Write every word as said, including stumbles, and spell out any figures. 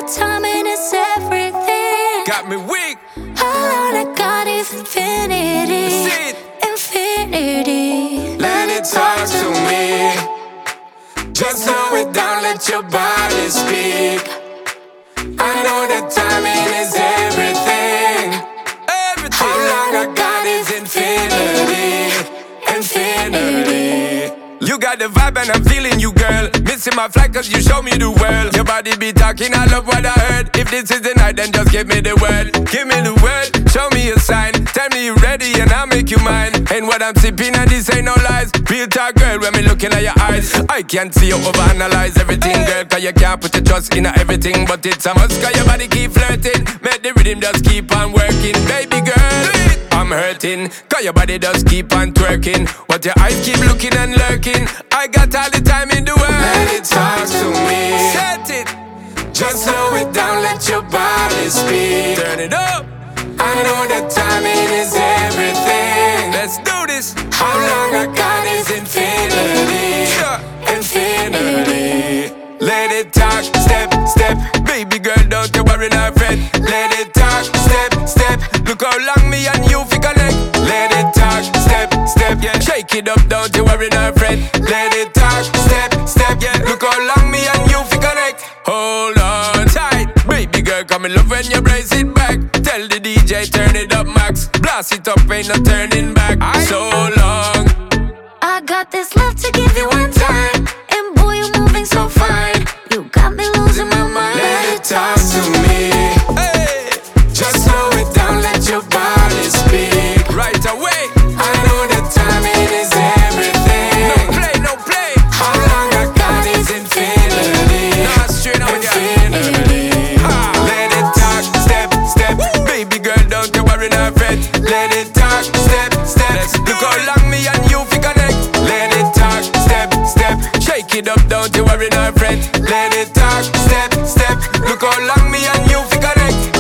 that timing is everything. Got me weak. All I got is infinity. See it. Infinity. Let it talk to me. Just slow it down, let your body speak. I know that timing is everything. Everything. All long I got is infinity. Infinity. You got the vibe and I'm feeling you, girl. Missing my flight cause you show me the world. Your body be talking, I love what I heard. If this is the night, then just give me the word. Give me the word, show me a sign. Tell me you ready and I'll make you mine. And what I'm sipping and this ain't no lies. Real talk, girl, when me looking at your eyes. I can't see you overanalyze everything, girl. Cause you can't put your trust in everything. But it's a must cause your body keep flirting. Make the rhythm just keep on working. Baby girl, I'm hurting. Cause your body just keep on twerking. But your eyes keep looking and lurking. I got all the time in the world. Let it talk to me. Set it. Just slow it down, let your body speak. Turn it up. I know that timing is everything. Let's do this. How long I got is infinity. Infinity. Let it talk, step, step. Baby girl, don't you worry, not fret. Let it talk, step, step. Look how long me and you fi connect. Let it talk, step, step. Yeah, shake it up, don't you worry, not fret. Let it talk, step, step. Yeah, look how long me and you fi connect. Hold on tight, baby girl, come in love when you brace it back. Tell the D J turn it up max. Blast it up, ain't no turning back. So long. I got this love to give you one time. And boy, you're moving so fine. You got me losing my mind. Let it talk to me. Hey. Just slow it down, let your body speak. Right away. I know that timing is everything. No play, no play. How long I got is infinity. Nah, straight on infinity. Ah. Let it talk, step, step. Woo. Baby girl, don't you worry, not fret. Let it talk, step, step. Look how long me and you fi connect. Let it talk, step, step. Shake it up, don't you worry, not fret. Let it talk, step, step. Look how long me and you fi connect.